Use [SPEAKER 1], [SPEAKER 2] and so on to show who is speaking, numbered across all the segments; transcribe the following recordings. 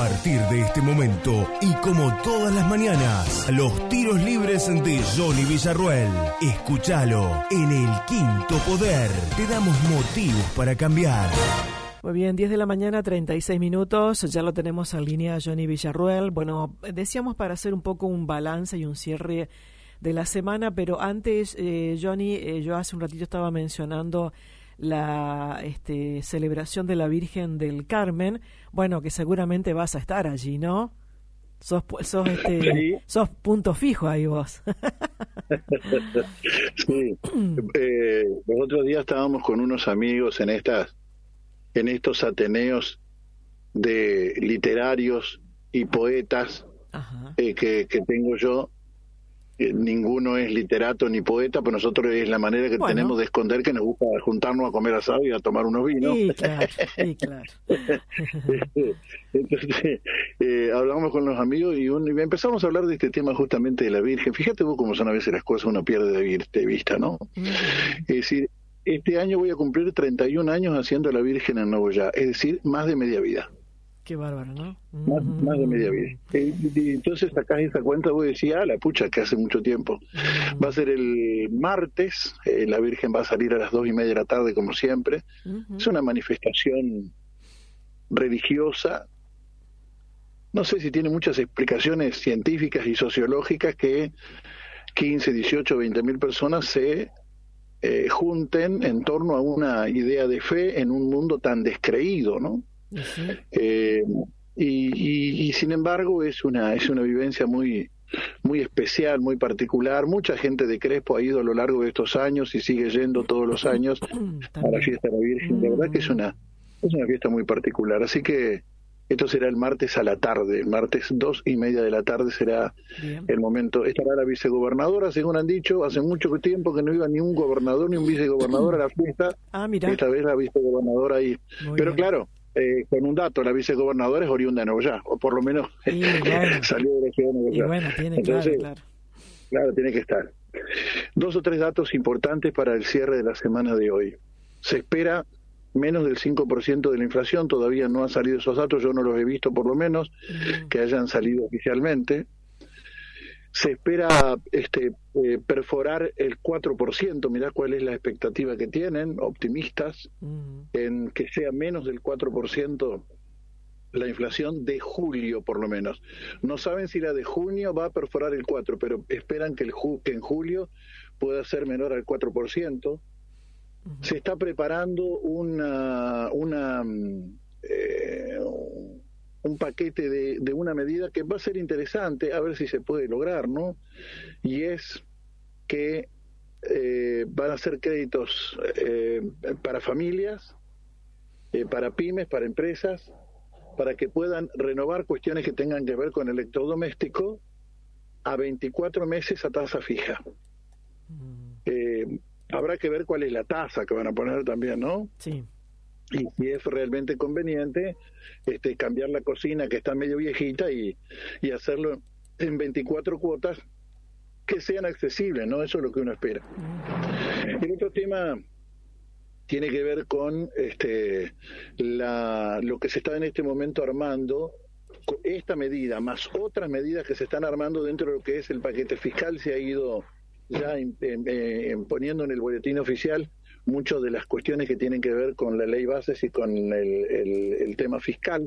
[SPEAKER 1] partir de este momento y como todas las mañanas, los tiros libres de Johnny Villarruel. Escúchalo en El Quinto Poder. Te damos motivos para cambiar.
[SPEAKER 2] Muy bien, 10 de la mañana, 36 minutos. Ya lo tenemos en línea Johnny Villarruel. Bueno, decíamos para hacer un poco un balance y un cierre de la semana, pero antes, Johnny, yo hace un ratito estaba mencionando la celebración de la Virgen del Carmen. Bueno, que seguramente vas a estar allí, ¿no? Sos
[SPEAKER 3] Sí.
[SPEAKER 2] Sos punto fijo ahí vos.
[SPEAKER 3] Sí. Los otros días estábamos con unos amigos en estos ateneos de literarios y poetas que tengo yo. Ninguno es literato ni poeta, pero nosotros es la manera que tenemos de esconder que nos gusta juntarnos a comer asado y a tomar unos vinos.
[SPEAKER 2] Sí, claro, sí, claro.
[SPEAKER 3] Entonces, hablamos con los amigos y empezamos a hablar de este tema justamente de la Virgen. Fíjate vos cómo son a veces las cosas, uno pierde de vista, ¿no? Es decir, este año voy a cumplir 31 años haciendo la Virgen en Nogoyá, es decir, más de media vida.
[SPEAKER 2] Qué bárbaro, ¿no?
[SPEAKER 3] Más de media vida. Y entonces sacás esa cuenta, vos decís, la pucha, que hace mucho tiempo. Va a ser el martes, la Virgen va a salir a las 2:30 de la tarde, como siempre. Es una manifestación religiosa. No sé si tiene muchas explicaciones científicas y sociológicas que 15, 18, 20 mil personas se junten en torno a una idea de fe en un mundo tan descreído, ¿no? Y sin embargo es una vivencia muy especial, muy particular. Mucha gente de Crespo ha ido a lo largo de estos años y sigue yendo todos los años a la fiesta de la Virgen. De verdad que es una fiesta muy particular. Así que esto será el martes a la tarde, el martes 2:30 de la tarde será el momento. Estará la vicegobernadora, según han dicho, hace mucho tiempo que no iba ni un gobernador ni un vicegobernador a la fiesta.
[SPEAKER 2] Mira.
[SPEAKER 3] Esta vez la vicegobernadora ahí.
[SPEAKER 2] Muy
[SPEAKER 3] Pero
[SPEAKER 2] bien.
[SPEAKER 3] Claro, con un dato, la vicegobernadora es oriunda de Nogoyá, o por lo menos salió de la ciudad de Nogoyá.
[SPEAKER 2] Y bueno, tiene,
[SPEAKER 3] Entonces,
[SPEAKER 2] claro.
[SPEAKER 3] Tiene que estar. 2 o 3 datos importantes para el cierre de la semana de hoy. Se espera menos del 5% de la inflación, todavía no han salido esos datos, yo no los he visto por lo menos, que hayan salido oficialmente. Se espera perforar el 4%, mirá cuál es la expectativa que tienen, optimistas, en que sea menos del 4% la inflación de julio por lo menos. No saben si la de junio va a perforar el 4%, pero esperan que en julio pueda ser menor al 4%. Se está preparando un paquete de una medida que va a ser interesante, a ver si se puede lograr, ¿no? Y es que van a ser créditos para familias, para pymes, para empresas, para que puedan renovar cuestiones que tengan que ver con el electrodoméstico a 24 meses a tasa fija. Habrá que ver cuál es la tasa que van a poner también, ¿no?
[SPEAKER 2] Sí.
[SPEAKER 3] Y si es realmente conveniente cambiar la cocina que está medio viejita y hacerlo en 24 cuotas que sean accesibles, ¿no? Eso es lo que uno espera. El otro tema tiene que ver con lo que se está en este momento armando, esta medida más otras medidas que se están armando dentro de lo que es el paquete fiscal. Se ha ido ya poniendo en el boletín oficial muchas de las cuestiones que tienen que ver con la ley bases y con el tema fiscal.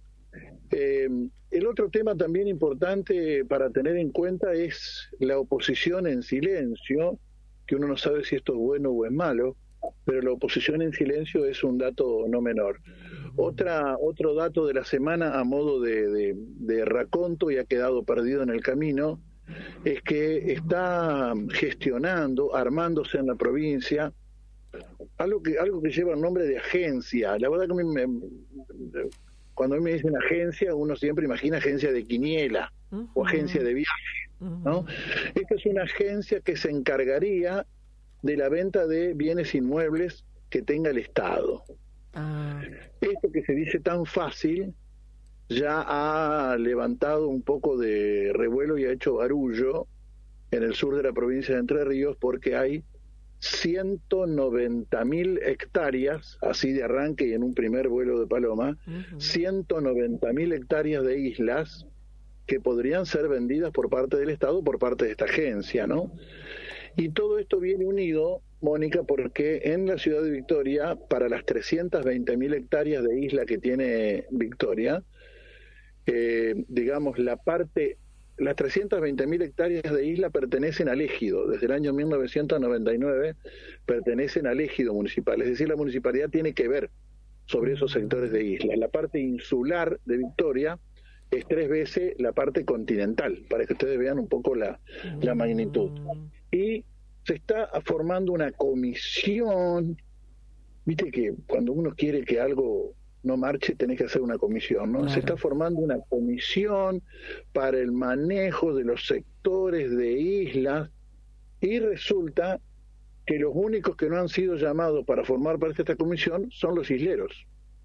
[SPEAKER 3] El otro tema también importante para tener en cuenta es la oposición en silencio, que uno no sabe si esto es bueno o es malo, pero la oposición en silencio es un dato no menor. Otro dato de la semana a modo de raconto y ha quedado perdido en el camino, es que está gestionando, armándose en la provincia, algo que lleva el nombre de agencia. La verdad que cuando a mí me dicen agencia, uno siempre imagina agencia de quiniela o agencia de viaje, ¿no? Esta es una agencia que se encargaría de la venta de bienes inmuebles que tenga el Estado. Esto que se dice tan fácil ya ha levantado un poco de revuelo y ha hecho barullo en el sur de la provincia de Entre Ríos, porque hay 190.000 hectáreas, así de arranque y en un primer vuelo de paloma, 190.000 hectáreas de islas que podrían ser vendidas por parte del Estado, por parte de esta agencia, ¿no? Y todo esto viene unido, Mónica, porque en la ciudad de Victoria, para las 320.000 hectáreas de isla que tiene Victoria, digamos, las 320.000 hectáreas de isla pertenecen al ejido. Desde el año 1999 pertenecen al ejido municipal. Es decir, la municipalidad tiene que ver sobre esos sectores de isla. La parte insular de Victoria es 3 veces la parte continental, para que ustedes vean un poco la magnitud. Y se está formando una comisión. Viste que cuando uno quiere que algo no marche, tenés que hacer una comisión, ¿no? Claro. Se está formando una comisión para el manejo de los sectores de islas, y resulta que los únicos que no han sido llamados para formar parte de esta comisión son los isleros.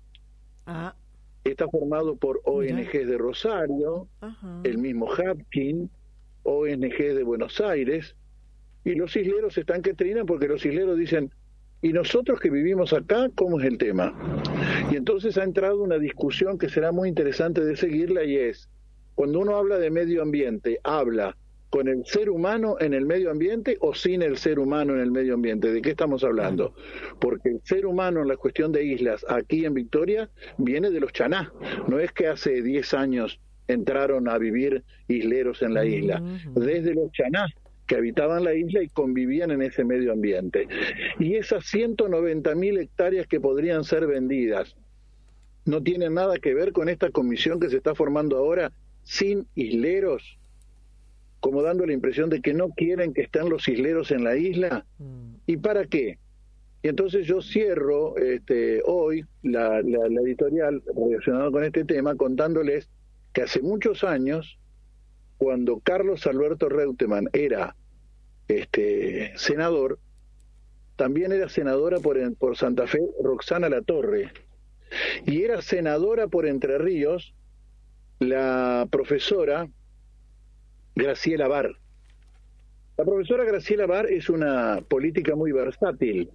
[SPEAKER 3] Está formado por ONG de Rosario, el mismo Hapkin, ONG de Buenos Aires, y los isleros están que trinan porque los isleros dicen: ¿y nosotros que vivimos acá, cómo es el tema? Y entonces ha entrado una discusión que será muy interesante de seguirla, y es, cuando uno habla de medio ambiente, ¿habla con el ser humano en el medio ambiente o sin el ser humano en el medio ambiente? ¿De qué estamos hablando? Porque el ser humano en la cuestión de islas aquí en Victoria viene de los chaná. No es que hace 10 años entraron a vivir isleros en la isla. Desde los chaná, que habitaban la isla y convivían en ese medio ambiente. Y esas 190.000 hectáreas que podrían ser vendidas no tienen nada que ver con esta comisión que se está formando ahora sin isleros, como dando la impresión de que no quieren que estén los isleros en la isla. ¿Y para qué? Y entonces yo cierro hoy la editorial relacionada con este tema contándoles que hace muchos años, cuando Carlos Alberto Reutemann era senador, también era senadora por Santa Fe Roxana Latorre, y era senadora por Entre Ríos la profesora Graciela Bar. La profesora Graciela Bar es una política muy versátil.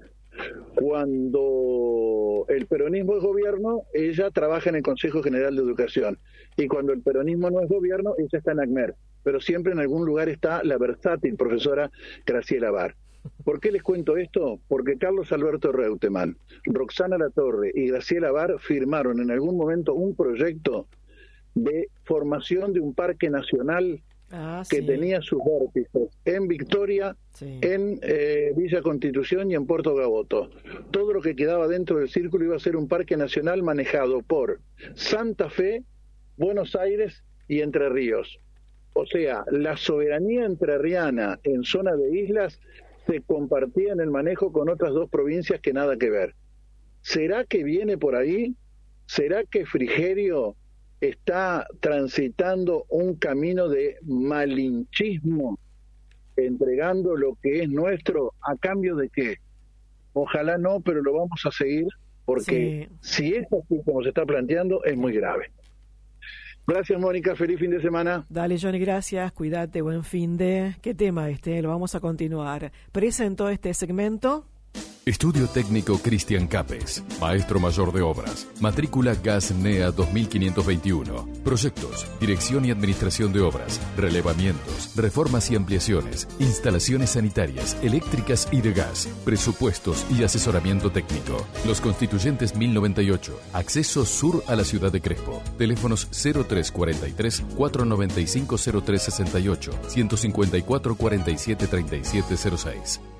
[SPEAKER 3] Cuando el peronismo es gobierno, ella trabaja en el Consejo General de Educación, y cuando el peronismo no es gobierno, ella está en ACMER, pero siempre en algún lugar está la versátil profesora Graciela Bar. ¿Por qué les cuento esto? Porque Carlos Alberto Reutemann, Roxana Latorre y Graciela Bar firmaron en algún momento un proyecto de formación de un parque nacional que tenía sus vértices en Victoria, en Villa Constitución y en Puerto Gaboto. Todo lo que quedaba dentro del círculo iba a ser un parque nacional manejado por Santa Fe, Buenos Aires y Entre Ríos. O sea, la soberanía entrerriana en zona de islas se compartía en el manejo con otras 2 provincias que nada que ver. ¿Será que viene por ahí? ¿Será que Frigerio está transitando un camino de malinchismo, entregando lo que es nuestro a cambio de qué? Ojalá no, pero lo vamos a seguir, porque si es así como se está planteando, es muy grave. Gracias, Mónica, feliz fin de semana.
[SPEAKER 2] Dale, Johnny, gracias, cuídate, buen fin de... ¿Qué tema lo vamos a continuar? Presentó este segmento...
[SPEAKER 4] Estudio Técnico Cristian Capes, Maestro Mayor de Obras, matrícula GAS NEA 2521. Proyectos, dirección y administración de obras, relevamientos, reformas y ampliaciones, instalaciones sanitarias, eléctricas y de gas, presupuestos y asesoramiento técnico. Los Constituyentes 1098, acceso sur a la ciudad de Crespo. Teléfonos 0343 495 0368, 154 47 3706.